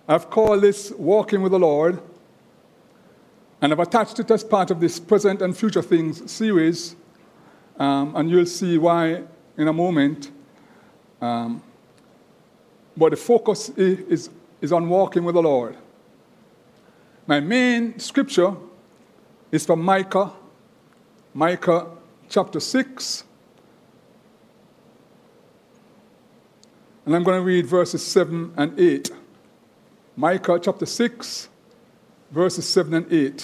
I've called this Walking with the Lord, and I've attached it as part of this Present and Future Things series, and you'll see why in a moment. But the focus is on walking with the Lord. My main scripture is from Micah chapter 6. And I'm going to read verses 7 and 8. Micah chapter 6, verses 7 and 8.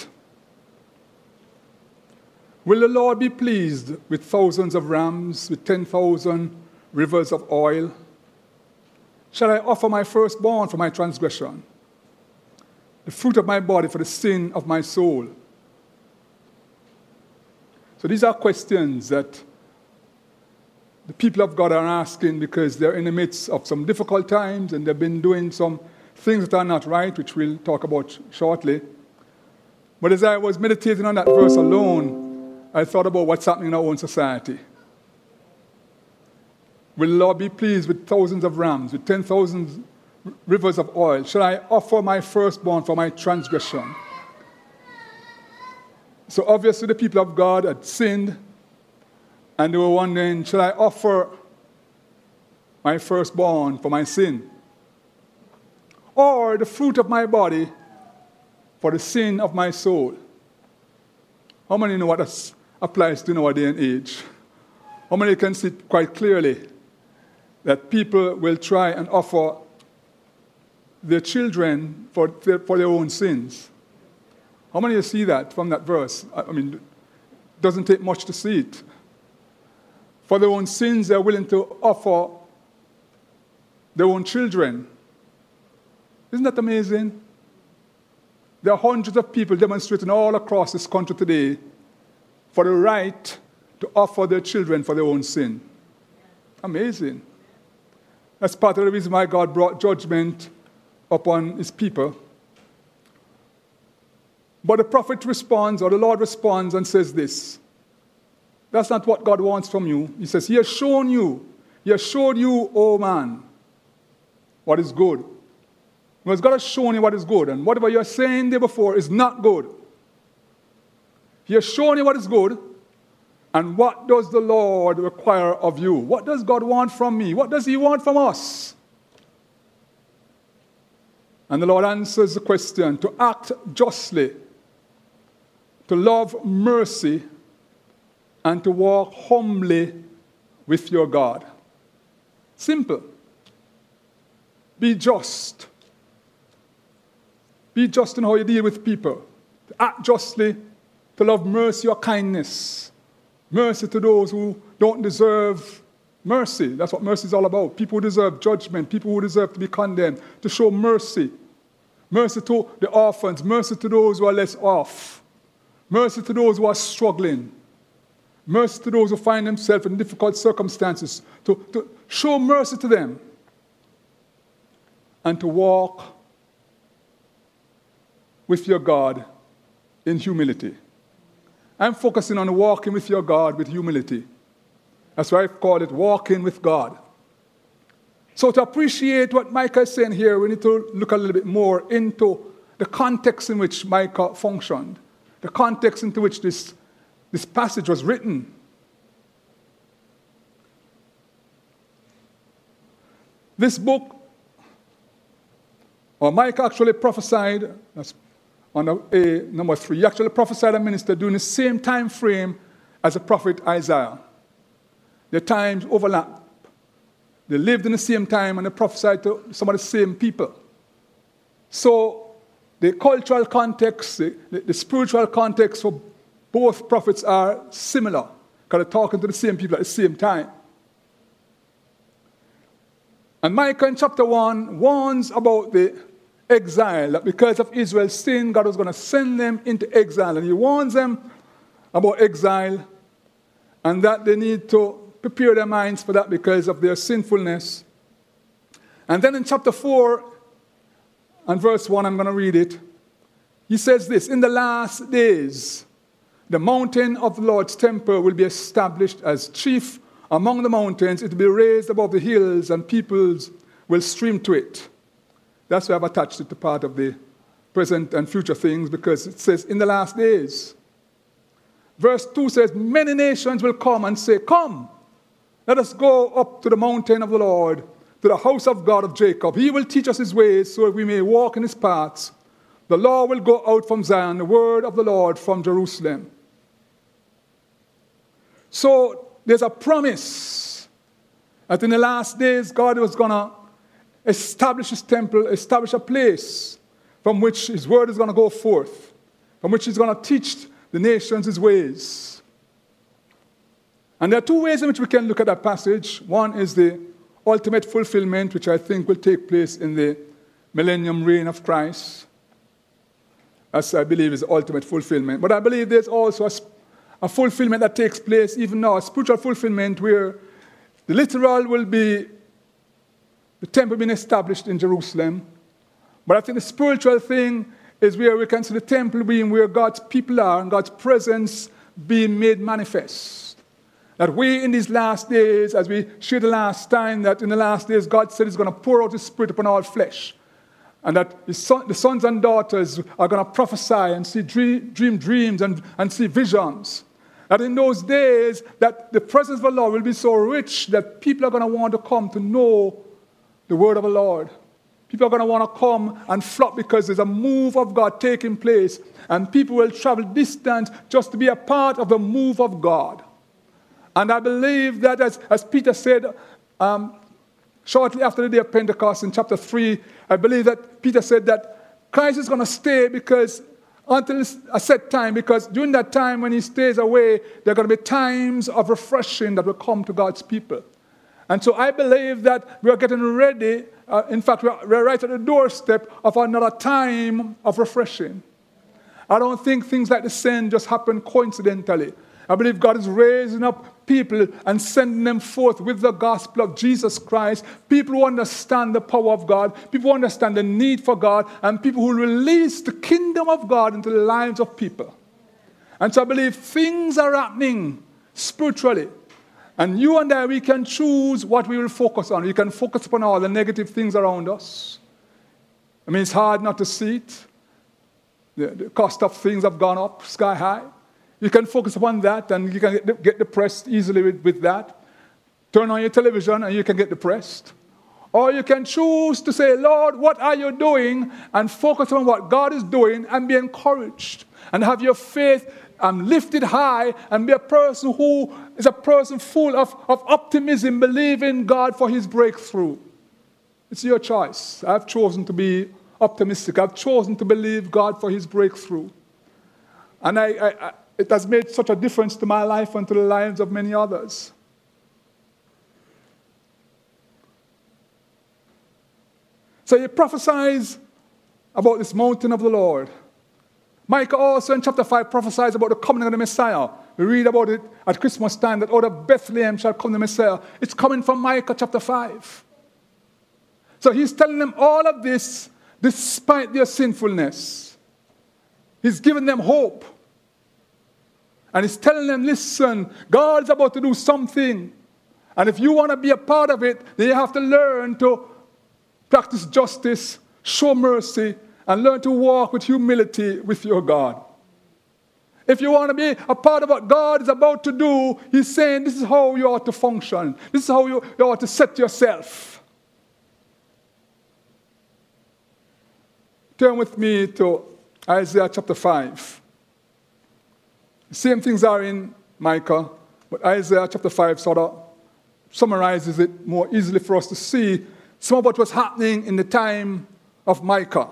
Will the Lord be pleased with thousands of rams, with 10,000 rivers of oil? Shall I offer my firstborn for my transgression, the fruit of my body for the sin of my soul? So these are questions that the people of God are asking because they're in the midst of some difficult times and they've been doing some things that are not right, which we'll talk about shortly. But as I was meditating on that verse alone, I thought about what's happening in our own society. Will the Lord be pleased with thousands of rams, with 10,000 rivers of oil? Shall I offer my firstborn for my transgression? So obviously the people of God had sinned, and they were wondering, shall I offer my firstborn for my sin? Or the fruit of my body for the sin of my soul? How many know what that applies to in our day and age? How many can see quite clearly that people will try and offer their children for their own sins? How many of you see that from that verse? I mean, it doesn't take much to see it. For their own sins, they're willing to offer their own children. Isn't that amazing? There are hundreds of people demonstrating all across this country today for the right to offer their children for their own sin. Amazing. That's part of the reason why God brought judgment upon his people. But the prophet responds, or the Lord responds and says this. That's not what God wants from you. He says, He has showed you, O man, what is good. Because God has shown you what is good, and whatever you're saying there before is not good. He has shown you what is good, and what does the Lord require of you? What does God want from me? What does He want from us? And the Lord answers the question, to act justly, to love mercy, and to walk humbly with your God. Simple. Be just. Be just in how you deal with people. To act justly, to love mercy or kindness. Mercy to those who don't deserve mercy. That's what mercy is all about. People who deserve judgment, people who deserve to be condemned. To show mercy. Mercy to the orphans. Mercy to those who are less off. Mercy to those who are struggling. Mercy to those who find themselves in difficult circumstances. To show mercy to them. And to walk with your God in humility. I'm focusing on walking with your God with humility. That's why I've called it walking with God. So to appreciate what Micah is saying here, we need to look a little bit more into the context in which Micah functioned, the context into which this passage was written. This book, or Micah actually prophesied, that's on number 3, he actually prophesied and ministered during the same time frame as the prophet Isaiah. Their times overlap. They lived in the same time and they prophesied to some of the same people. So the cultural context, the spiritual context for both prophets are similar, because they're talking to the same people at the same time. And Micah in chapter 1 warns about the exile, that because of Israel's sin, God was going to send them into exile. And he warns them about exile and that they need to prepare their minds for that because of their sinfulness. And then in chapter 4 and verse 1, I'm going to read it. He says this, in the last days, the mountain of the Lord's temple will be established as chief among the mountains. It will be raised above the hills, and peoples will stream to it. That's why I've attached it to part of the present and future things, because it says, in the last days. Verse 2 says, many nations will come and say, come, let us go up to the mountain of the Lord, to the house of God of Jacob. He will teach us his ways so that we may walk in his paths. The law will go out from Zion, the word of the Lord from Jerusalem. So there's a promise that in the last days God was going to establish his temple, establish a place from which his word is going to go forth, from which he's going to teach the nations his ways. And there are two ways in which we can look at that passage. One is the ultimate fulfillment, which I think will take place in the millennium reign of Christ. As I believe is the ultimate fulfillment. But I believe there's also a fulfillment that takes place even now, a spiritual fulfillment where the literal will be the temple being established in Jerusalem. But I think the spiritual thing is where we can see the temple being where God's people are and God's presence being made manifest. That we in these last days, as we shared the last time, that in the last days God said he's going to pour out his spirit upon all flesh. And that the sons and daughters are going to prophesy and see dream dreams and see visions. That in those days, that the presence of the Lord will be so rich that people are going to want to come to know the word of the Lord. People are going to want to come and flock because there's a move of God taking place. And people will travel distance just to be a part of the move of God. And I believe that as Peter said, shortly after the day of Pentecost in chapter 3, I believe that Peter said that Christ is going to stay because until a set time, because during that time when he stays away, there are going to be times of refreshing that will come to God's people. And so I believe that we are getting ready. In fact, we're right at the doorstep of another time of refreshing. I don't think things like the send just happen coincidentally. I believe God is raising up people and sending them forth with the gospel of Jesus Christ. People who understand the power of God, people who understand the need for God, and people who release the kingdom of God into the lives of people. And so I believe things are happening spiritually. And you and I, we can choose what we will focus on. We can focus upon all the negative things around us. I mean, it's hard not to see it. The cost of things have gone up sky high. You can focus upon that and you can get depressed easily with that. Turn on your television and you can get depressed. Or you can choose to say, Lord, what are you doing? And focus on what God is doing and be encouraged. And have your faith lifted high and be a person who is a person full of optimism, believing God for his breakthrough. It's your choice. I've chosen to be optimistic. I've chosen to believe God for his breakthrough. And it has made such a difference to my life and to the lives of many others. So he prophesies about this mountain of the Lord. Micah also in chapter 5 prophesies about the coming of the Messiah. We read about it at Christmas time, that out of Bethlehem shall come the Messiah. It's coming from Micah chapter 5. So he's telling them all of this despite their sinfulness. He's giving them hope. And he's telling them, listen, God's about to do something. And if you want to be a part of it, then you have to learn to practice justice, show mercy, and learn to walk with humility with your God. If you want to be a part of what God is about to do, he's saying this is how you ought to function. This is how you ought to set yourself. Turn with me to Isaiah chapter 5. The same things are in Micah, but Isaiah chapter 5 sort of summarizes it more easily for us to see some of what was happening in the time of Micah.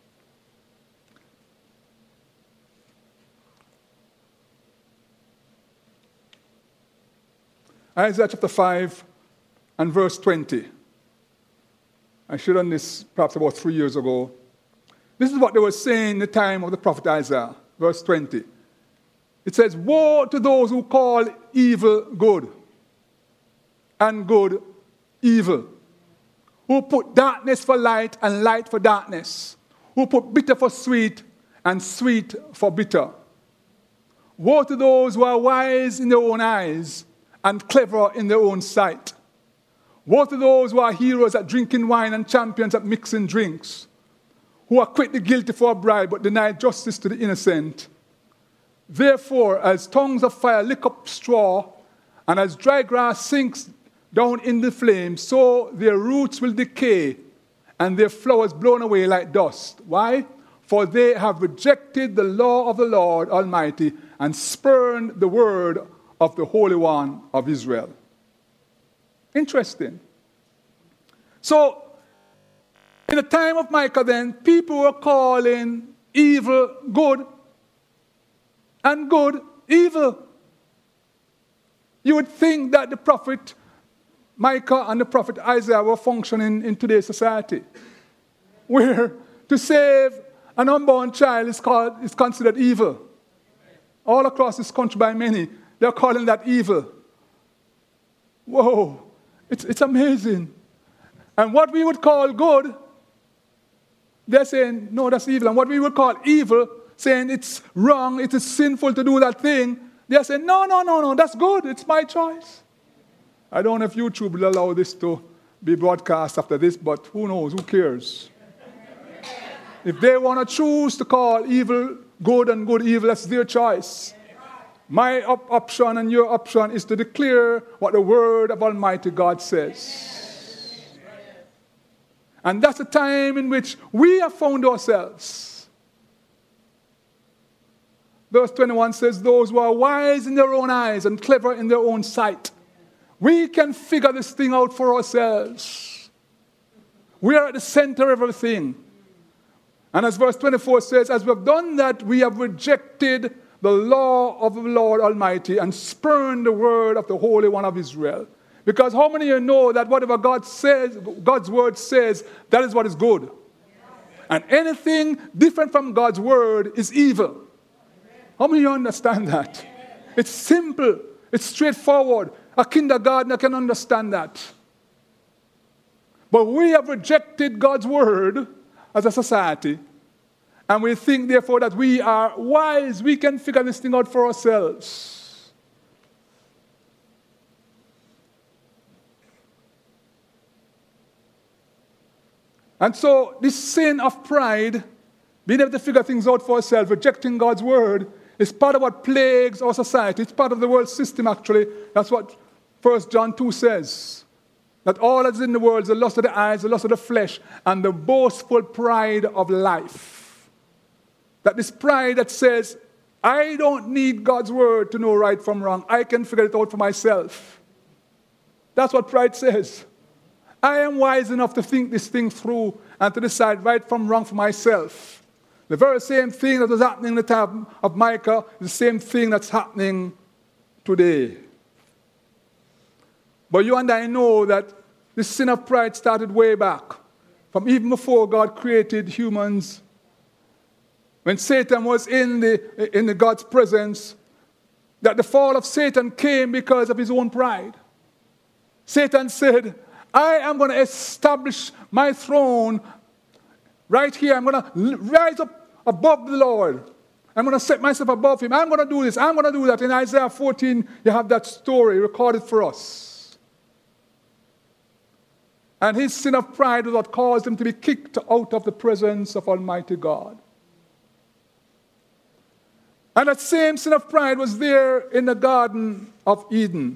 Isaiah chapter 5 and verse 20. I shared on this perhaps about 3 years ago. This is what they were saying in the time of the prophet Isaiah, verse 20. It says, woe to those who call evil good and good evil, who put darkness for light and light for darkness, who put bitter for sweet and sweet for bitter. Woe to those who are wise in their own eyes and clever in their own sight, Woe to those who are heroes at drinking wine and champions at mixing drinks, who acquit the guilty for a bribe but deny justice to the innocent. Therefore, as tongues of fire lick up straw, and as dry grass sinks down in the flames, so their roots will decay, and their flowers blown away like dust. Why? For they have rejected the law of the Lord Almighty and spurned the word of the Holy One of Israel. Interesting. So, in the time of Micah then, people were calling evil good and good evil. You would think that the prophet Micah and the prophet Isaiah were functioning in today's society, where to save an unborn child is considered evil. All across this country by many, they're calling that evil. Whoa, it's amazing. And what we would call good, they're saying, no, that's evil. And what we would call evil, saying it's wrong, it is sinful to do that thing, they're saying, no, that's good, it's my choice. I don't know if YouTube will allow this to be broadcast after this, but who knows, who cares? If they want to choose to call evil good and good evil, that's their choice. My option and your option is to declare what the word of Almighty God says. And that's the time in which we have found ourselves. Verse 21 says, those who are wise in their own eyes and clever in their own sight. We can figure this thing out for ourselves. We are at the center of everything. And as verse 24 says, as we have done that, we have rejected the law of the Lord Almighty and spurned the word of the Holy One of Israel. Because how many of you know that whatever God says, God's word says, that is what is good? And anything different from God's word is evil. How many of you understand that? It's simple. It's straightforward. A kindergartner can understand that. But we have rejected God's word as a society, and we think, therefore, that we are wise. We can figure this thing out for ourselves. And so, this sin of pride, being able to figure things out for ourselves, rejecting God's word, is part of what plagues our society. It's part of the world system, actually. That's what 1 John 2 says. That all that is in the world is the lust of the eyes, the lust of the flesh, and the boastful pride of life. That this pride that says, I don't need God's word to know right from wrong. I can figure it out for myself. That's what pride says. I am wise enough to think this thing through and to decide right from wrong for myself. The very same thing that was happening in the time of Micah is the same thing that's happening today. But you and I know that this sin of pride started way back, from even before God created humans. When Satan was in the God's presence, that the fall of Satan came because of his own pride. Satan said, I am going to establish my throne right here. I'm going to rise up above the Lord. I'm going to set myself above him. I'm going to do this. I'm going to do that. In Isaiah 14, you have that story recorded for us. And his sin of pride was what caused him to be kicked out of the presence of Almighty God. And that same sin of pride was there in the Garden of Eden.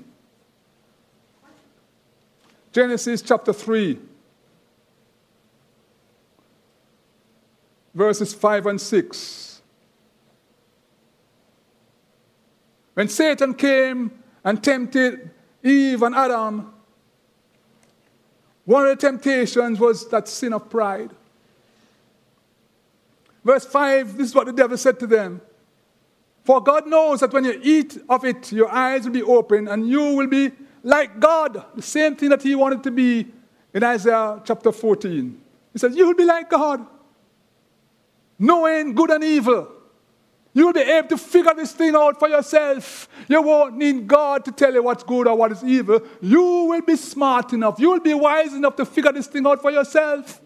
Genesis chapter 3, verses 5 and 6. When Satan came and tempted Eve and Adam, one of the temptations was that sin of pride. Verse 5, this is what the devil said to them. For God knows that when you eat of it, your eyes will be open and you will be like God. The same thing that he wanted to be in Isaiah chapter 14. He says, you will be like God, knowing good and evil. You will be able to figure this thing out for yourself. You won't need God to tell you what's good or what is evil. You will be smart enough. You will be wise enough to figure this thing out for yourself.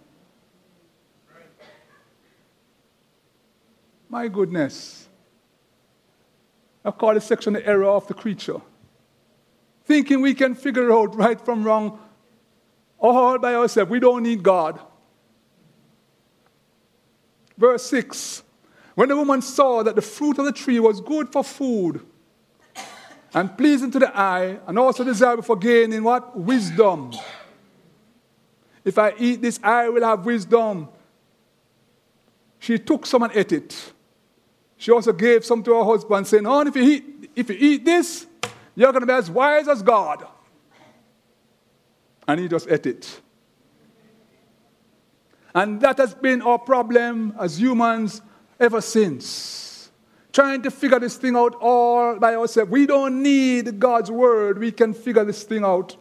My goodness. I call this section the error of the creature. Thinking we can figure out right from wrong all by ourselves. We don't need God. Verse 6. When the woman saw that the fruit of the tree was good for food and pleasing to the eye, and also desirable for gaining what? Wisdom. If I eat this, I will have wisdom. She took some and ate it. She also gave some to her husband, saying, "Oh, if you eat this, you're going to be as wise as God." And he just ate it. And that has been our problem as humans ever since. Trying to figure this thing out all by ourselves. We don't need God's word. We can figure this thing out.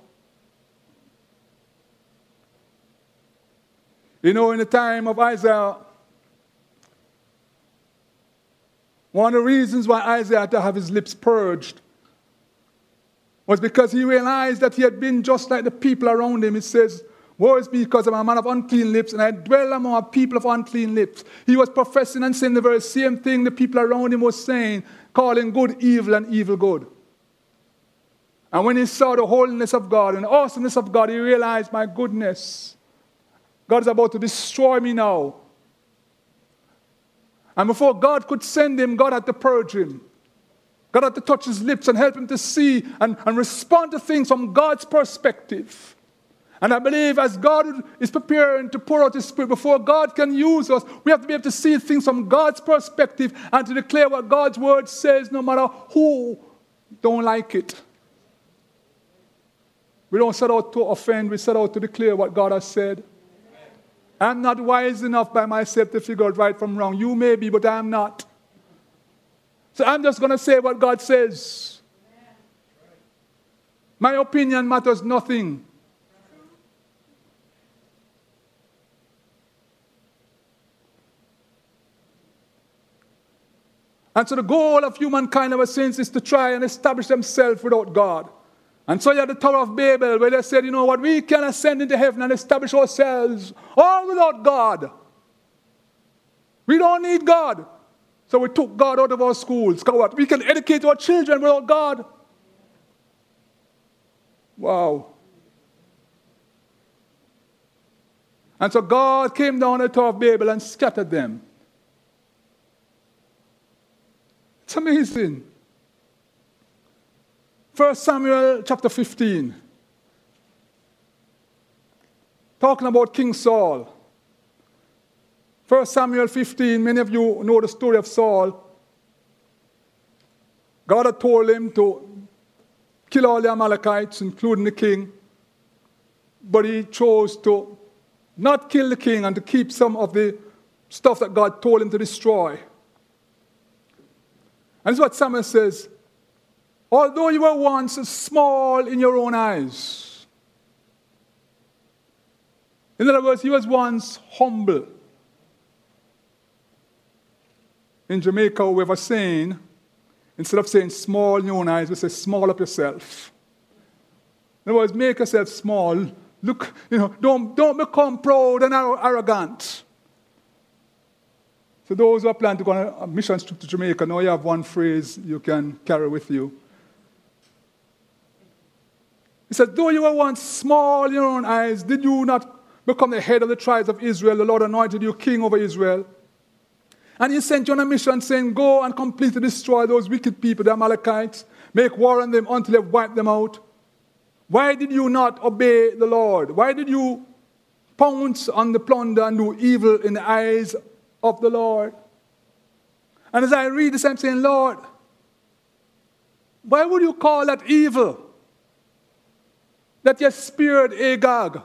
You know, in the time of Isaiah, one of the reasons why Isaiah had to have his lips purged was because he realized that he had been just like the people around him. It says, "Woe is me, because I'm a man of unclean lips, and I dwell among a people of unclean lips." He was professing and saying the very same thing the people around him was saying, calling good evil and evil good. And when he saw the holiness of God and the awesomeness of God, he realized, my goodness, God is about to destroy me now. And before God could send him, God had to purge him. God had to touch his lips and help him to see and respond to things from God's perspective. And I believe as God is preparing to pour out his Spirit, before God can use us, we have to be able to see things from God's perspective and to declare what God's word says, no matter who don't like it. We don't set out to offend, we set out to declare what God has said. I'm not wise enough by myself to figure out right from wrong. You may be, but I'm not. So I'm just going to say what God says. My opinion matters nothing. And so the goal of humankind ever since is to try and establish themselves without God. And so you have the Tower of Babel, where they said, you know what, we can ascend into heaven and establish ourselves all without God. We don't need God. So we took God out of our schools. What? We can educate our children without God. Wow. And so God came down the Tower of Babel and scattered them. It's amazing. 1 Samuel chapter 15. Talking about King Saul. 1 Samuel 15, many of you know the story of Saul. God had told him to kill all the Amalekites, including the king. But he chose to not kill the king and to keep some of the stuff that God told him to destroy. And this is what Samuel says. Although you were once small in your own eyes. In other words, he was once humble. In Jamaica, we have a saying, instead of saying small in your own eyes, we say small up yourself. In other words, make yourself small. Look, don't become proud and arrogant. So those who are planning to go on a mission trip to Jamaica, now you have one phrase you can carry with you. He said, though you were once small in your own eyes, did you not become the head of the tribes of Israel? The Lord anointed you king over Israel. And he sent you on a mission saying, go and completely destroy those wicked people, the Amalekites. Make war on them until you've wiped them out. Why did you not obey the Lord? Why did you pounce on the plunder and do evil in the eyes of the Lord? And as I read this, I'm saying, Lord, why would you call that evil? That you spared Agag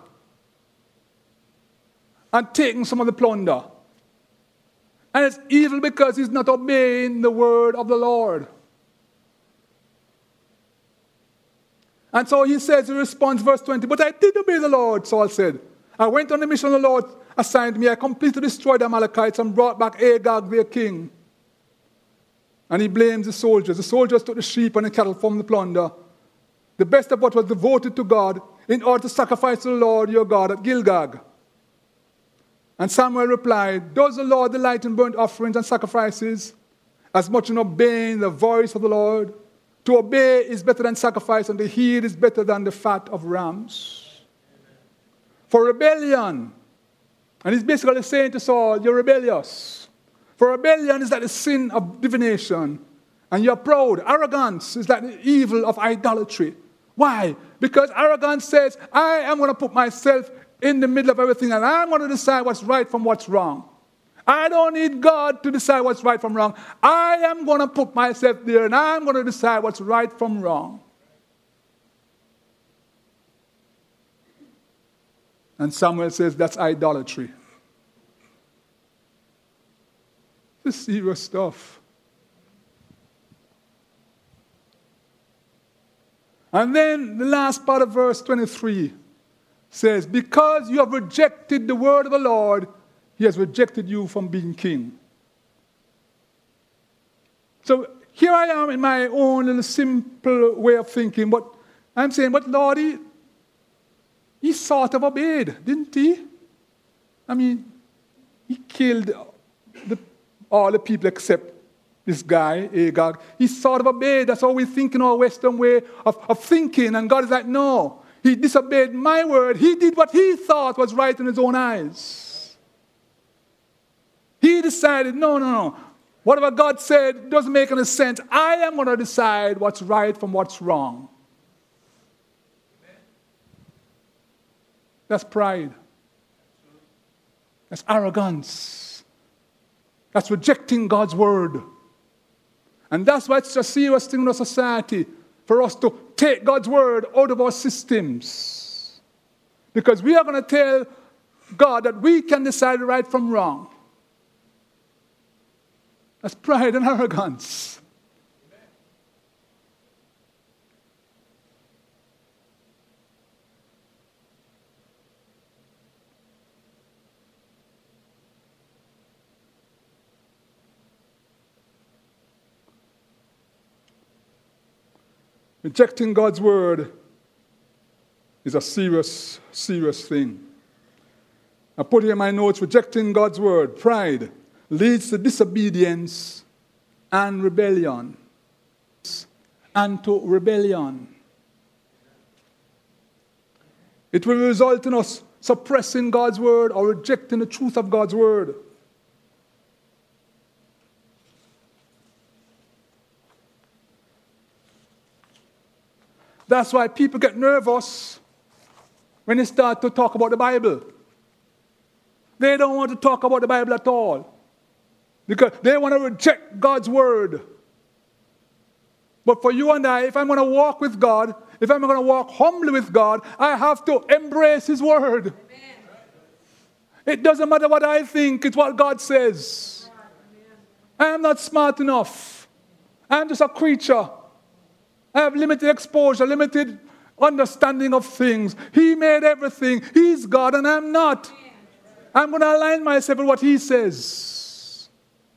and taken some of the plunder. And it's evil because he's not obeying the word of the Lord. And so he says in response, verse 20, but I did obey the Lord, Saul said. I went on the mission the Lord assigned me. I completely destroyed the Amalekites and brought back Agag, their king. And he blames the soldiers. The soldiers took the sheep and the cattle from the plunder, the best of what was devoted to God, in order to sacrifice to the Lord your God at Gilgal. And Samuel replied, does the Lord delight in burnt offerings and sacrifices as much in obeying the voice of the Lord? To obey is better than sacrifice, and to heed is better than the fat of rams. for rebellion. And he's basically saying to Saul, you're rebellious. For rebellion is like the sin of divination. And you're proud. Arrogance is like the evil of idolatry. Why? Because arrogance says, I am going to put myself in the middle of everything and I'm going to decide what's right from what's wrong. I don't need God to decide what's right from wrong. I am going to put myself there and I'm going to decide what's right from wrong. And Samuel says that's idolatry. This is serious stuff. And then the last part of verse 23 says, because you have rejected the word of the Lord, he has rejected you from being king. So here I am in my own little simple way of thinking, but I'm saying, but Lord, he sort of obeyed, didn't he? I mean, he killed all the people except this guy, Agag. He sort of obeyed. That's how we think in our Western way of thinking. And God is like, no, he disobeyed my word. He did what he thought was right in his own eyes. He decided, no. Whatever God said doesn't make any sense. I am going to decide what's right from what's wrong. That's pride. That's arrogance. That's rejecting God's word. And that's why it's a serious thing in our society for us to take God's word out of our systems. Because we are going to tell God that we can decide right from wrong. That's pride and arrogance. Rejecting God's word is a serious, serious thing. I put here in my notes, rejecting God's word, pride, leads to disobedience and rebellion. And to rebellion. It will result in us suppressing God's word or rejecting the truth of God's word. That's why people get nervous when they start to talk about the Bible. They don't want to talk about the Bible at all. Because they want to reject God's word. But for you and I, if I'm going to walk with God, if I'm going to walk humbly with God, I have to embrace his word. Amen. It doesn't matter what I think, it's what God says. I am not smart enough. I'm just a creature. I have limited exposure, limited understanding of things. He made everything. He's God and I'm not. I'm going to align myself with what he says.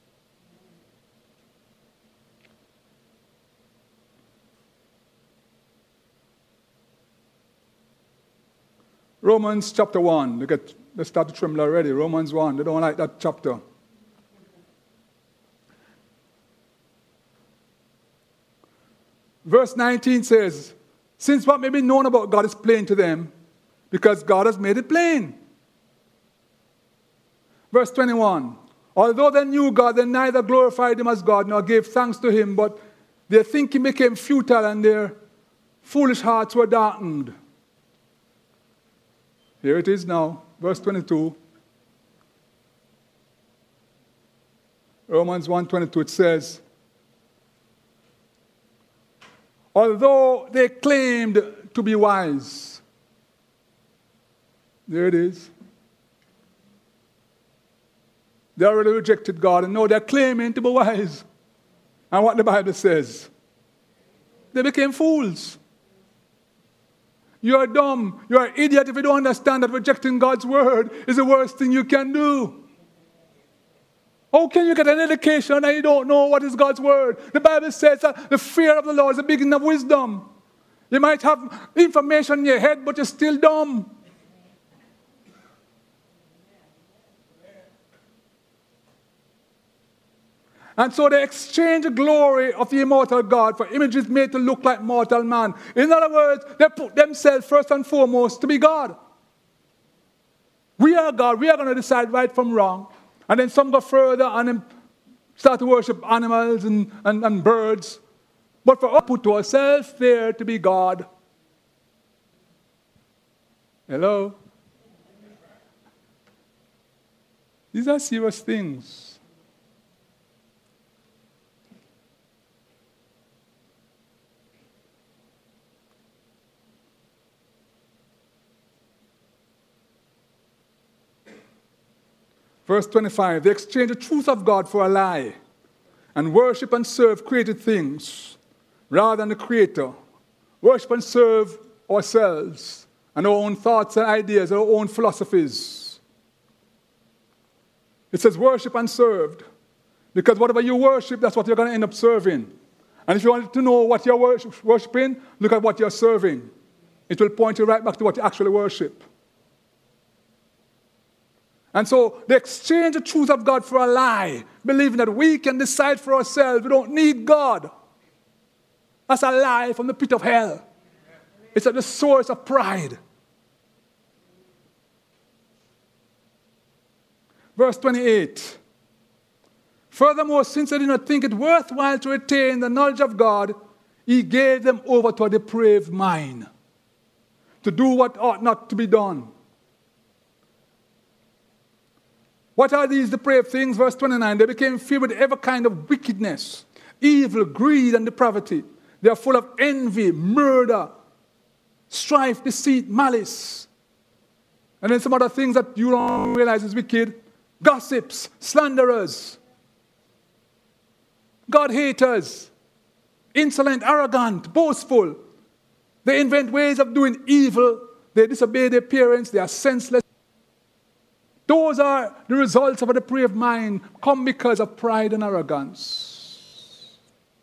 Romans chapter 1. They start to tremble already. Romans 1. They don't like that chapter. Verse 19 says, since what may be known about God is plain to them, because God has made it plain. Verse 21, although they knew God, they neither glorified him as God nor gave thanks to him, but their thinking became futile and their foolish hearts were darkened. Here it is now, verse 22. Romans 1:22, it says, although they claimed to be wise. There it is. They already rejected God and now they're claiming to be wise. And what the Bible says, they became fools. You're dumb. You're an idiot if you don't understand that rejecting God's word is the worst thing you can do. How can you get an education and you don't know what is God's word? The Bible says that the fear of the Lord is the beginning of wisdom. You might have information in your head, but you're still dumb. And so they exchange the glory of the immortal God for images made to look like mortal man. In other words, they put themselves first and foremost to be God. We are God. We are going to decide right from wrong. And then some go further and then start to worship animals and birds. But for us, put ourselves there to be God. Hello? These are serious things. Verse 25, they exchange the truth of God for a lie and worship and serve created things rather than the Creator. Worship and serve ourselves and our own thoughts and ideas, our own philosophies. It says worship and served because whatever you worship, that's what you're going to end up serving. And if you want to know what you're worshiping, look at what you're serving. It will point you right back to what you actually worship. And so they exchange the truth of God for a lie, believing that we can decide for ourselves. We don't need God. That's a lie from the pit of hell. It's at the source of pride. Verse 28. Furthermore, since they did not think it worthwhile to retain the knowledge of God, he gave them over to a depraved mind, to do what ought not to be done. What are these depraved things? Verse 29, they became filled with every kind of wickedness, evil, greed, and depravity. They are full of envy, murder, strife, deceit, malice. And then some other things that you don't realize is wicked. Gossips, slanderers, God-haters, insolent, arrogant, boastful. They invent ways of doing evil. They disobey their parents. They are senseless. Those are the results of a depraved mind, come because of pride and arrogance.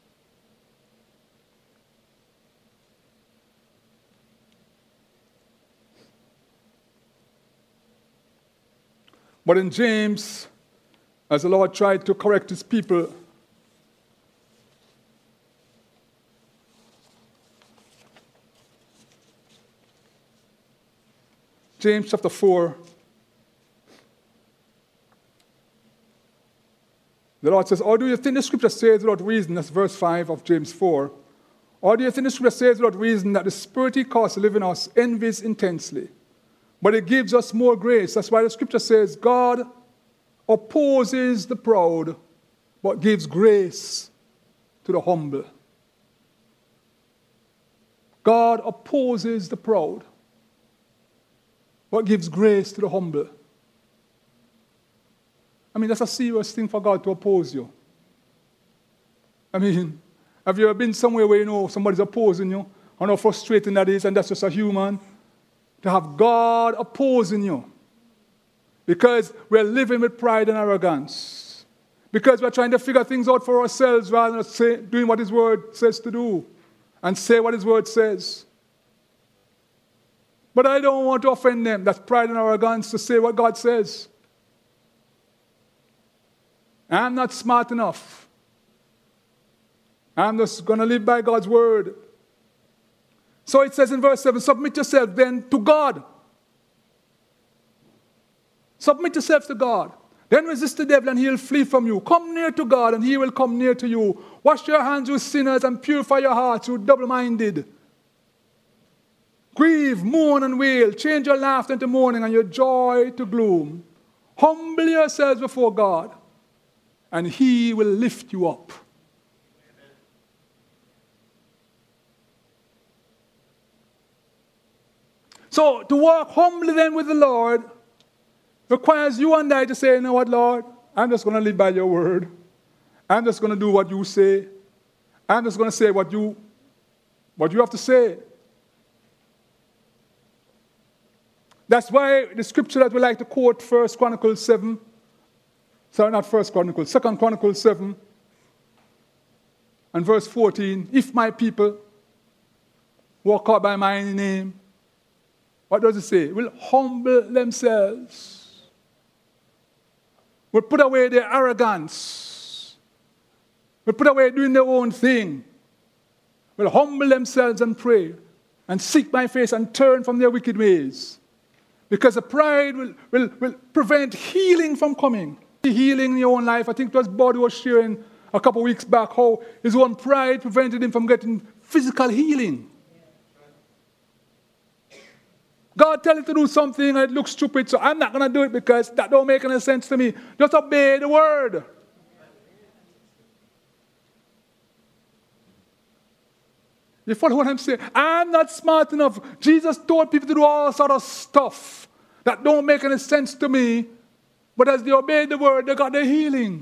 But in James, as the Lord tried to correct his people, James chapter 4, the Lord says, or do you think the scripture says without reason, that's verse 5 of James 4, or do you think the scripture says without reason that the spirit he caused to live in us envies intensely, but it gives us more grace? That's why the scripture says God opposes the proud, but gives grace to the humble. God opposes the proud, but gives grace to the humble. I mean, that's a serious thing for God to oppose you. I mean, have you ever been somewhere where you know somebody's opposing you? I know how frustrating that is, and that's just a human. To have God opposing you. Because we're living with pride and arrogance. Because we're trying to figure things out for ourselves rather than doing what his word says to do. And say what his word says. But I don't want to offend them. That's pride and arrogance to say what God says. I'm not smart enough. I'm just going to live by God's word. So it says in verse 7, submit yourself then to God. Submit yourself to God. Then resist the devil and he'll flee from you. Come near to God and he will come near to you. Wash your hands, you sinners, and purify your hearts, you double-minded. Grieve, mourn, and wail. Change your laughter into mourning and your joy to gloom. Humble yourselves before God, and he will lift you up. So to walk humbly then with the Lord requires you and I to say, you know what, Lord? I'm just going to live by your word. I'm just going to do what you say. I'm just going to say what you have to say. That's why the scripture that we like to quote, 2 Chronicles 7, and verse 14, if my people walk out by my name, what does it say? Will humble themselves. Will put away their arrogance. Will put away doing their own thing. Will humble themselves and pray and seek my face and turn from their wicked ways. Because the pride will prevent healing from coming. Healing in your own life. I think it was Bud was sharing a couple of weeks back how his own pride prevented him from getting physical healing. God tells you to do something and it looks stupid, so I'm not going to do it because that don't make any sense to me. Just obey the word. You follow what I'm saying? I'm not smart enough. Jesus told people to do all sort of stuff that don't make any sense to me, but as they obeyed the word, they got their healing.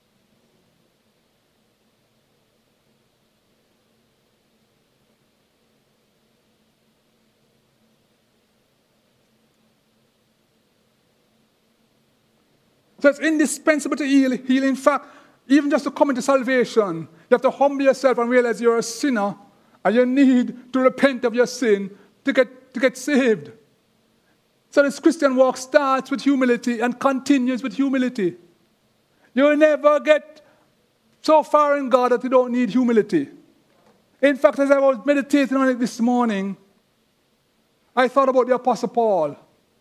So it's indispensable to heal. In fact, even just to come into salvation, you have to humble yourself and realize you're a sinner and you need to repent of your sin to get saved. So this Christian walk starts with humility and continues with humility. You will never get so far in God that you don't need humility. In fact, as I was meditating on it this morning, I thought about the Apostle Paul.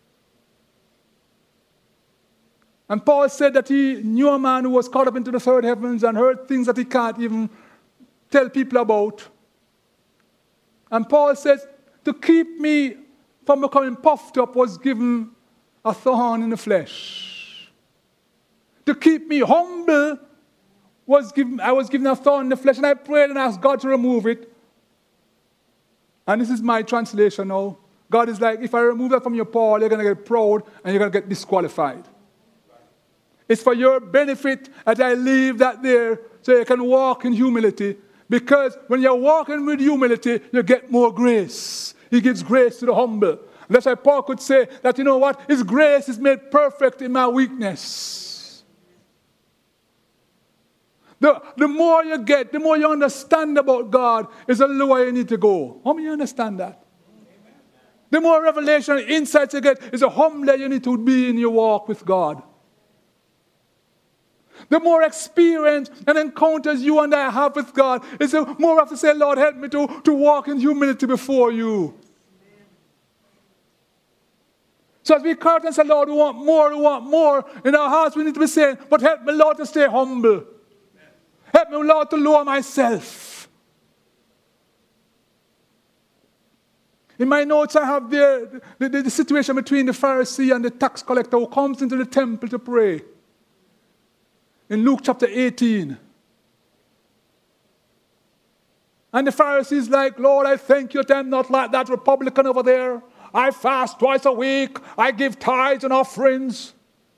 And Paul said that he knew a man who was caught up into the third heavens and heard things that he can't even tell people about. And Paul says, to keep me from becoming puffed up was given a thorn in the flesh. To keep me humble I was given a thorn in the flesh, and I prayed and asked God to remove it. And this is my translation now. God is like, if I remove that from you, Paul, you're going to get proud and you're going to get disqualified. It's for your benefit that I leave that there so you can walk in humility. Because when you're walking with humility, you get more grace. He gives grace to the humble. And that's why Paul could say that, you know what? His grace is made perfect in my weakness. The more you get, the more you understand about God, is the lower you need to go. How many understand that? The more revelation and insights you get, is the humbler you need to be in your walk with God. The more experience and encounters you and I have with God, is the more I have to say, Lord, help me to walk in humility before you. So as we cry out and say, Lord, we want more, in our hearts we need to be saying, but help me, Lord, to stay humble. Help me, Lord, to lower myself. In my notes I have there the situation between the Pharisee and the tax collector who comes into the temple to pray. In Luke chapter 18. And the Pharisee is like, Lord, I thank you that I'm not like that Republican over there. I fast twice a week. I give tithes and offerings.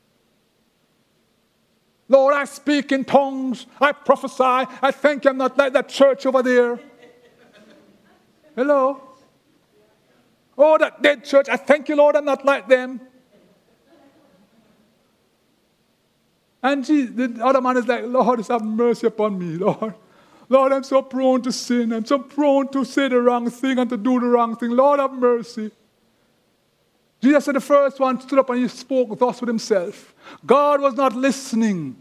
Lord, I speak in tongues. I prophesy. I thank you I'm not like that church over there. Hello? Oh, that dead church. I thank you, Lord, I'm not like them. And the other man is like, Lord, just have mercy upon me, Lord. Lord, I'm so prone to sin. I'm so prone to say the wrong thing and to do the wrong thing. Lord, have mercy. Jesus said the first one stood up and he spoke thus with himself. God was not listening.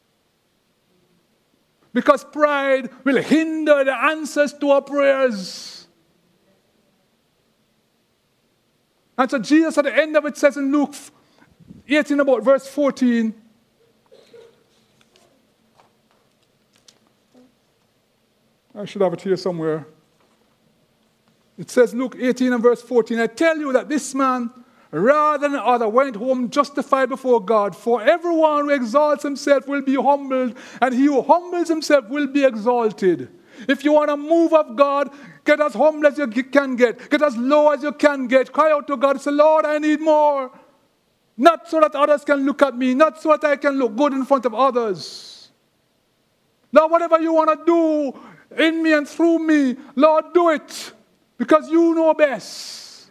Because pride will hinder the answers to our prayers. And so Jesus at the end of it says in Luke 18 about verse 14, I should have it here somewhere. It says, Luke 18 and verse 14, I tell you that this man, rather than other, went home justified before God. For everyone who exalts himself will be humbled, and he who humbles himself will be exalted. If you want a move of God, get as humble as you can get as low as you can get. Cry out to God and say, Lord, I need more. Not so that others can look at me, not so that I can look good in front of others. Lord, whatever you want to do in me and through me, Lord, do it, because you know best.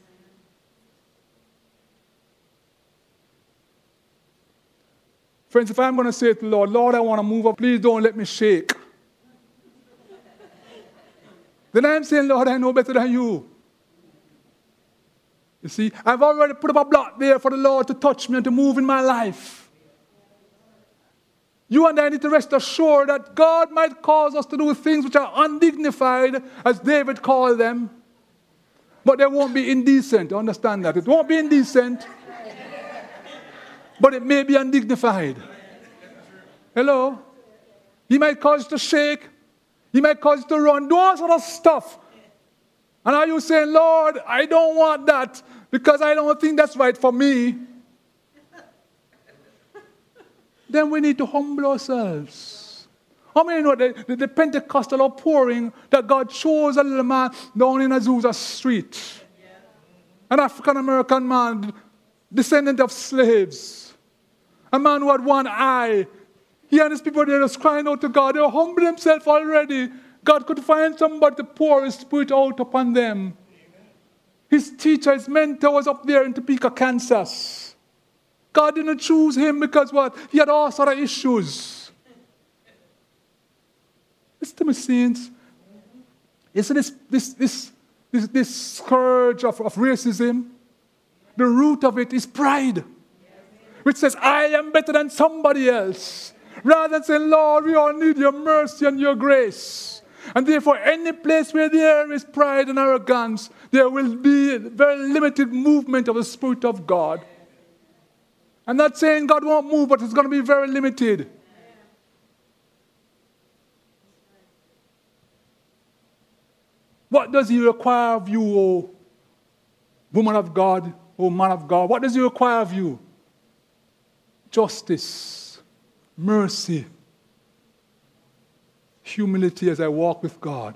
Friends, if I'm going to say to the Lord, Lord, I want to move up, please don't let me shake. Then I'm saying, Lord, I know better than you. You see, I've already put up a block there for the Lord to touch me and to move in my life. You and I need to rest assured that God might cause us to do things which are undignified, as David called them. But they won't be indecent. Understand that. It won't be indecent. But it may be undignified. Hello? He might cause you to shake. He might cause you to run. Do all sort of stuff. And are you saying, Lord, I don't want that because I don't think that's right for me? Then we need to humble ourselves. How many know the Pentecostal outpouring that God chose a little man down in Azusa Street? An African-American man, descendant of slaves. A man who had one eye. He and his people, they were just crying out to God. They were humbling themselves already. God could find somebody to pour His Spirit out upon them. His teacher, his mentor was up there in Topeka, Kansas. God didn't choose him because what? He had all sort of issues. Listen to me, saints. Isn't this scourge of racism? The root of it is pride. Which says, I am better than somebody else. Rather than saying, Lord, we all need your mercy and your grace. And therefore, any place where there is pride and arrogance, there will be a very limited movement of the Spirit of God. I'm not saying God won't move, but it's going to be very limited. What does He require of you, O woman of God, O man of God? What does He require of you? Justice, mercy, humility as I walk with God.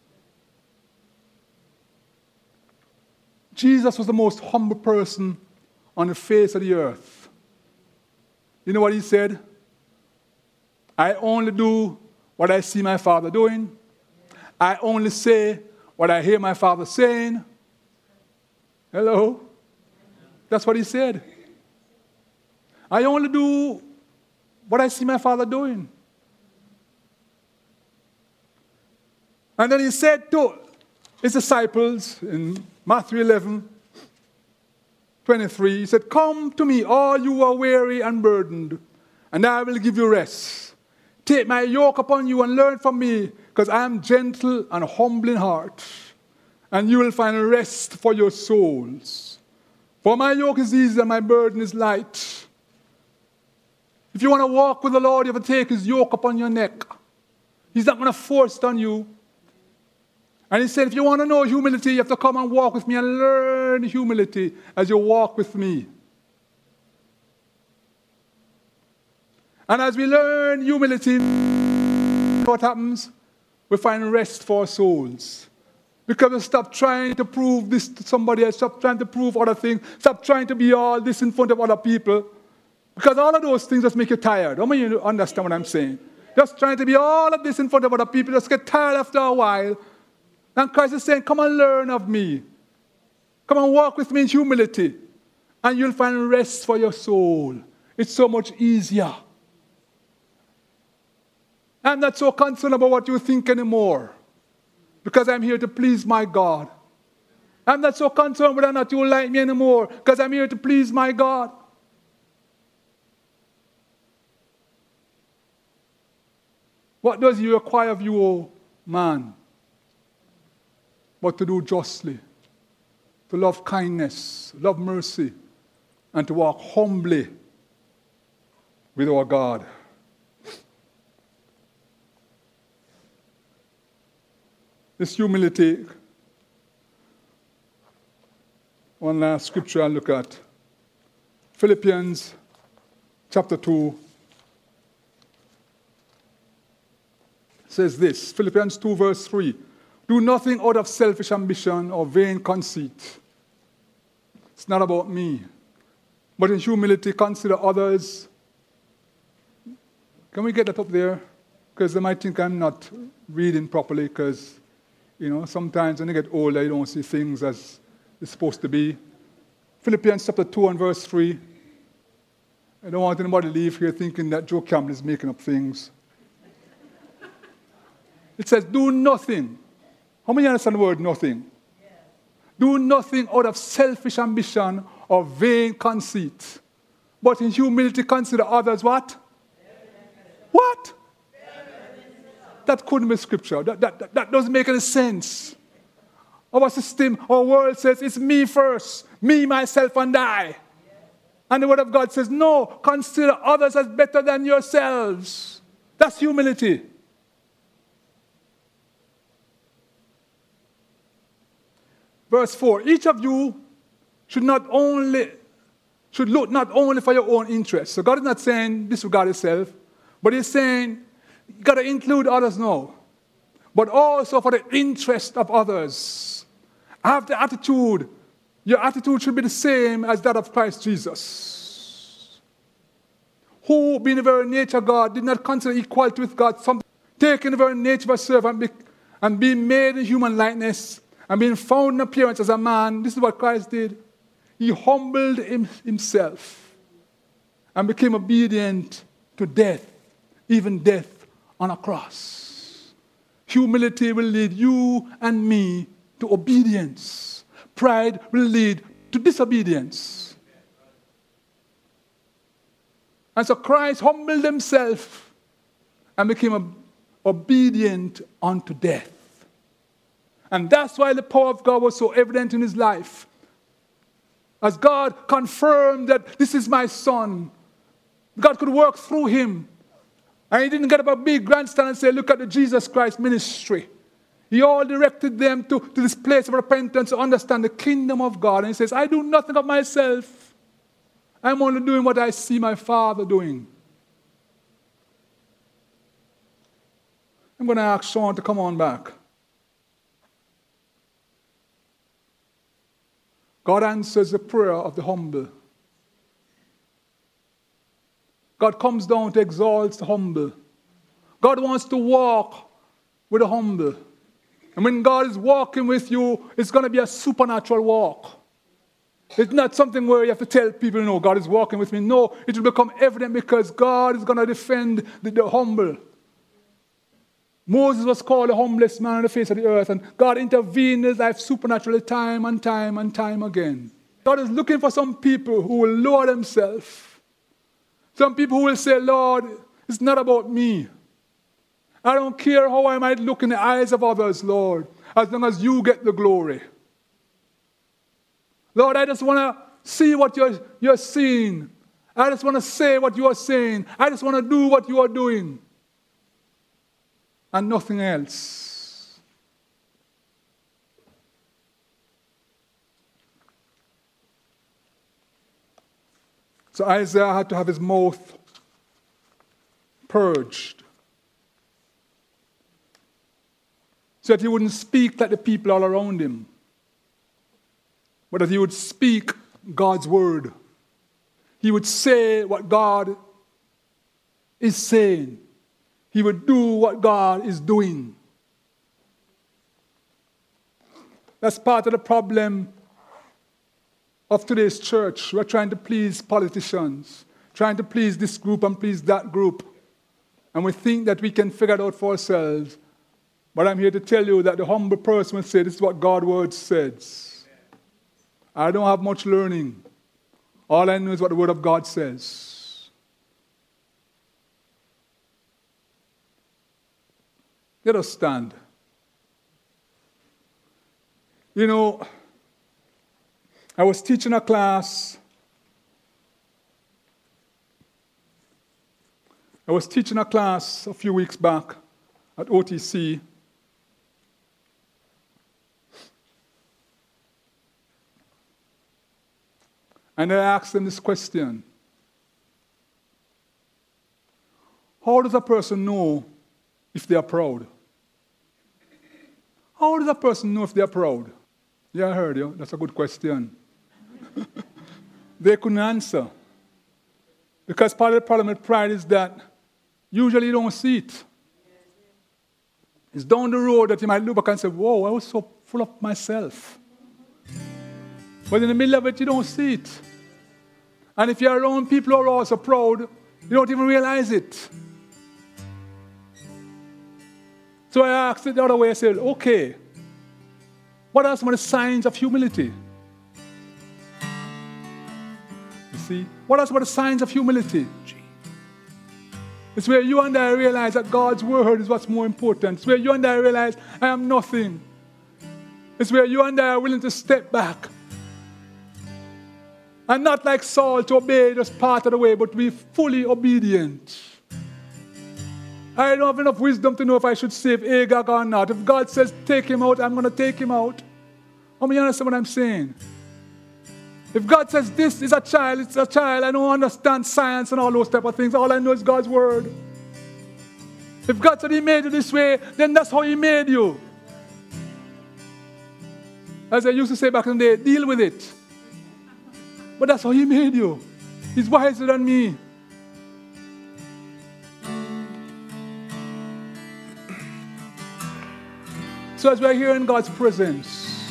Jesus was the most humble person on the face of the earth. You know what He said? I only do what I see my Father doing. I only say what I hear my Father saying. Hello? That's what He said. I only do what I see my Father doing. And then He said to His disciples in Matthew 11:23, He said, come to me, all you who are weary and burdened, and I will give you rest. Take my yoke upon you and learn from me, because I am gentle and humble in heart, and you will find rest for your souls. For my yoke is easy and my burden is light. If you want to walk with the Lord, you have to take His yoke upon your neck. He's not going to force it on you. And He said, if you want to know humility, you have to come and walk with me and learn humility as you walk with me. And as we learn humility, what happens? We find rest for our souls. Because we stop trying to prove this to somebody else, stop trying to prove other things, stop trying to be all this in front of other people. Because all of those things just make you tired. How many of you understand what I'm saying? Just trying to be all of this in front of other people, just get tired after a while. And Christ is saying, come and learn of me. Come and walk with me in humility. And you'll find rest for your soul. It's so much easier. I'm not so concerned about what you think anymore. Because I'm here to please my God. I'm not so concerned whether or not you like me anymore. Because I'm here to please my God. What does He require of you, O man? But to do justly, to love kindness, love mercy, and to walk humbly with our God. This humility, one last scripture I'll look at. Philippians chapter 2 says this, Philippians 2 verse 3. Do nothing out of selfish ambition or vain conceit. It's not about me. But in humility, consider others. Can we get that up there? Because they might think I'm not reading properly because, sometimes when you get older, you don't see things as it's supposed to be. Philippians chapter 2 and verse 3. I don't want anybody to leave here thinking that Joe Campbell is making up things. It says, do nothing. How many understand the word nothing? Yes. Do nothing out of selfish ambition or vain conceit. But in humility consider others what? What? That couldn't be scripture. That doesn't make any sense. Our system, our world says it's me first, me, myself, and I. And the Word of God says, no, consider others as better than yourselves. That's humility. Verse 4, each of you should look not only for your own interests. So God is not saying disregard yourself, but He's saying you got to include others now, but also for the interest of others. Have the attitude. Your attitude should be the same as that of Christ Jesus, who, being the very nature of God, did not consider equality with God something, taking the very nature of a servant and being made in human likeness and being found in appearance as a man. This is what Christ did. He humbled himself and became obedient to death, even death on a cross. Humility will lead you and me to obedience. Pride will lead to disobedience. And so Christ humbled himself and became obedient unto death. And that's why the power of God was so evident in his life. As God confirmed that this is my son, God could work through him. And he didn't get up a big grandstand and say, look at the Jesus Christ ministry. He all directed them to this place of repentance to understand the kingdom of God. And he says, I do nothing of myself. I'm only doing what I see my Father doing. I'm going to ask Sean to come on back. God answers the prayer of the humble. God comes down to exalt the humble. God wants to walk with the humble. And when God is walking with you, it's going to be a supernatural walk. It's not something where you have to tell people, no, God is walking with me. No, it will become evident because God is going to defend the humble. Moses was called the humblest man on the face of the earth, and God intervened in his life supernaturally time and time and time again. God is looking for some people who will lower themselves. Some people who will say, Lord, it's not about me. I don't care how I might look in the eyes of others, Lord, as long as you get the glory. Lord, I just want to see what you're seeing. I just want to say what you are saying. I just want to do what you are doing. And nothing else. So Isaiah had to have his mouth purged so that he wouldn't speak like the people all around him, but that he would speak God's word. He would say what God is saying. He would do what God is doing. That's part of the problem of today's church. We're trying to please politicians, trying to please this group and please that group. And we think that we can figure it out for ourselves. But I'm here to tell you that the humble person will say, this is what God's word says. I don't have much learning. All I know is what the word of God says. Let us stand. You know, I was teaching a class. A few weeks back at OTC. And I asked them this question. How does a person know if they are proud? How does a person know if they are proud? Yeah, I heard you. That's a good question. They couldn't answer. Because part of the problem with pride is that usually you don't see it. It's down the road that you might look back and say, whoa, I was so full of myself. But in the middle of it, you don't see it. And if you're around people who are also proud, you don't even realize it. So I asked it the other way. I said, okay, what are some of the signs of humility? You see, what are some of the signs of humility? It's where you and I realize that God's word is what's more important. It's where you and I realize I am nothing. is where you and I are willing to step back. And not like Saul to obey just part of the way, but to be fully obedient. I don't have enough wisdom to know if I should save Agag or not. If God says take him out, I'm going to take him out. How many understand what I'm saying? If God says this is a child, it's a child. I don't understand science and all those type of things. All I know is God's word. If God said he made you this way, then that's how he made you. As I used to say back in the day, deal with it. But that's how he made you. He's wiser than me. So as we're here in God's presence,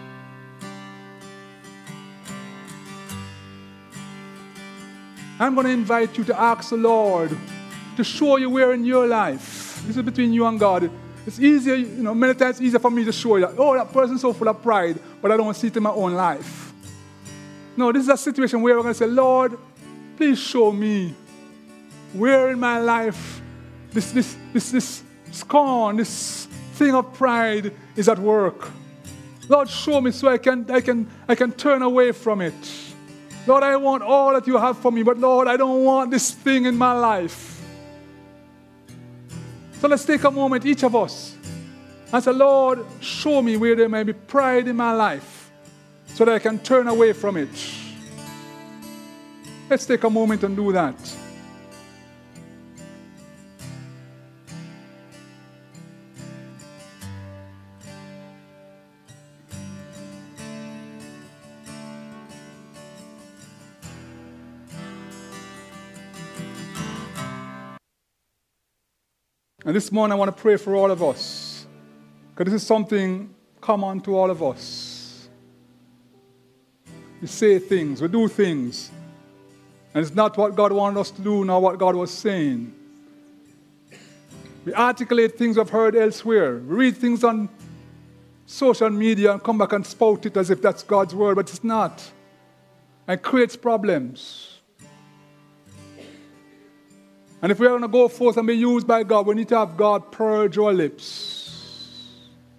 I'm going to invite you to ask the Lord to show you where in your life. This is between you and God. It's easier, many times it's easier for me to show you that, oh, that person's so full of pride, but I don't see it in my own life. No, this is a situation where we're going to say, Lord, please show me where in my life this scorn, this thing of pride is at work. Lord, show me so I can turn away from it. Lord, I want all that you have for me, but Lord, I don't want this thing in my life. So let's take a moment, each of us, and say, Lord, show me where there may be pride in my life so that I can turn away from it. Let's take a moment and do that. And this morning I want to pray for all of us, because this is something common to all of us. We say things, we do things, and it's not what God wanted us to do, nor what God was saying. We articulate things we've heard elsewhere. We read things on social media and come back and spout it as if that's God's word, but it's not. And it creates problems. And if we're going to go forth and be used by God, we need to have God purge our lips.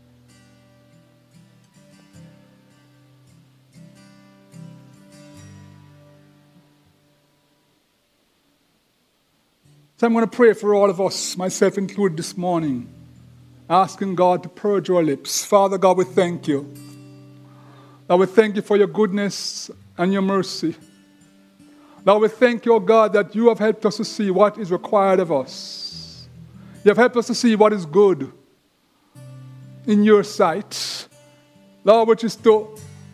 So I'm going to pray for all of us, myself included, this morning, asking God to purge our lips. Father God, we thank you. Lord, we thank you for your goodness and your mercy. Lord, we thank you, God, that you have helped us to see what is required of us. You have helped us to see what is good in your sight. Lord, which is to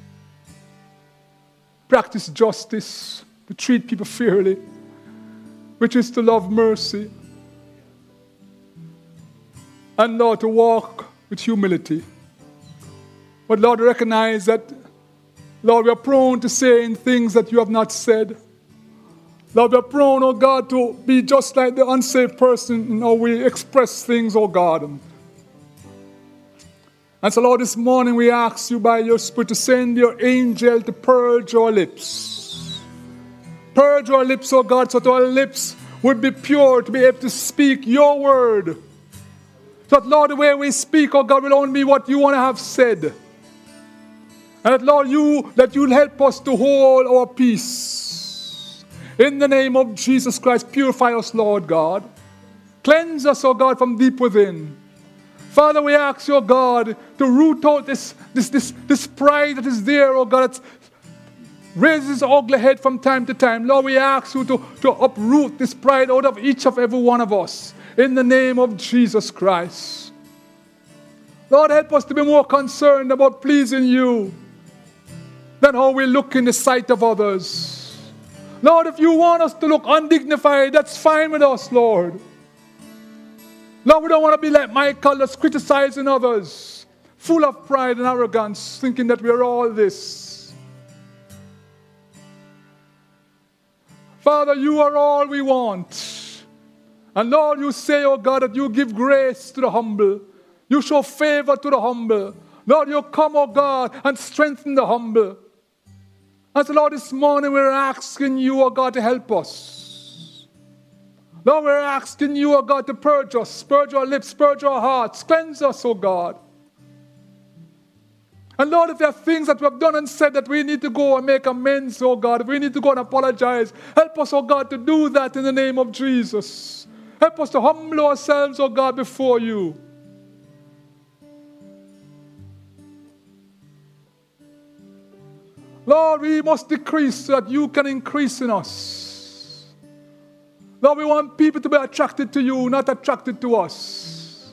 practice justice, to treat people fairly, which is to love mercy, and, Lord, to walk with humility. But, Lord, recognize that, Lord, we are prone to saying things that you have not said. Lord, we are prone, oh God, to be just like the unsaved person in how we express things, oh God. And so, Lord, this morning we ask you by your Spirit to send your angel to purge our lips. Purge our lips, oh God, so that our lips would be pure, to be able to speak your word. So that, Lord, the way we speak, oh God, will only be what you want to have said. And that, Lord, you'll help us to hold our peace. In the name of Jesus Christ, purify us, Lord God. Cleanse us, oh God, from deep within. Father, we ask you, oh God, to root out this pride that is there, oh God, that raises its ugly head from time to time. Lord, we ask you to uproot this pride out of each of every one of us. In the name of Jesus Christ. Lord, help us to be more concerned about pleasing you than how we look in the sight of others. Lord, if you want us to look undignified, that's fine with us, Lord. Lord, we don't want to be like Michael, just criticizing others, full of pride and arrogance, thinking that we're all this. Father, you are all we want. And Lord, you say, oh God, that you give grace to the humble. You show favor to the humble. Lord, you come, oh God, and strengthen the humble. And so, Lord, this morning we're asking you, oh God, to help us. Lord, we're asking you, oh God, to purge us, purge our lips, purge our hearts, cleanse us, oh God. And Lord, if there are things that we have done and said that we need to go and make amends, oh God, if we need to go and apologize, help us, oh God, to do that in the name of Jesus. Help us to humble ourselves, oh God, before you. Lord, we must decrease so that you can increase in us. Lord, we want people to be attracted to you, not attracted to us.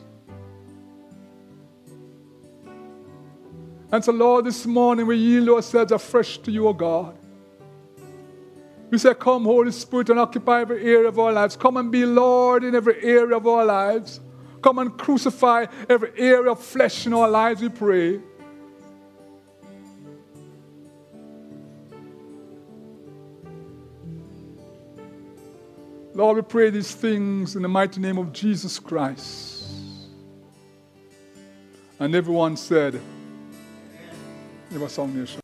And so, Lord, this morning we yield ourselves afresh to you, O God. We say, come, Holy Spirit, and occupy every area of our lives. Come and be Lord in every area of our lives. Come and crucify every area of flesh in our lives, we pray. Lord, we pray these things in the mighty name of Jesus Christ. And everyone said, give us some nation.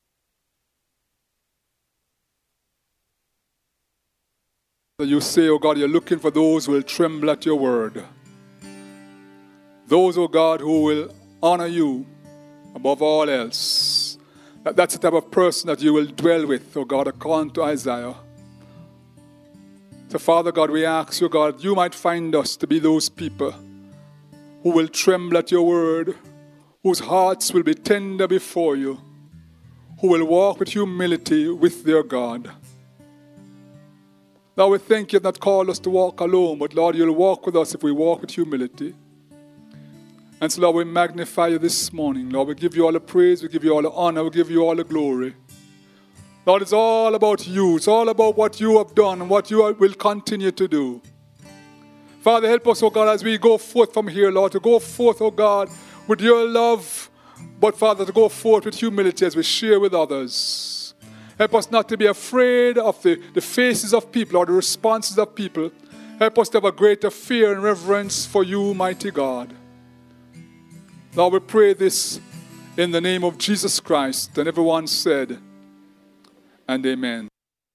You say, oh God, you're looking for those who will tremble at your word. Those, oh God, who will honor you above all else. That's the type of person that you will dwell with, oh God, according to Isaiah. So, Father God, we ask you, God, you might find us to be those people who will tremble at your word, whose hearts will be tender before you, who will walk with humility with their God. Lord, we thank you have not called us to walk alone, but Lord, you'll walk with us if we walk with humility. And so, Lord, we magnify you this morning. Lord, we give you all the praise, we give you all the honor, we give you all the glory. Lord, it's all about you. It's all about what you have done and what you will continue to do. Father, help us, oh God, as we go forth from here, Lord, to go forth, oh God, with your love, but Father, to go forth with humility as we share with others. Help us not to be afraid of the faces of people or the responses of people. Help us to have a greater fear and reverence for you, mighty God. Lord, we pray this in the name of Jesus Christ. And everyone said, and amen.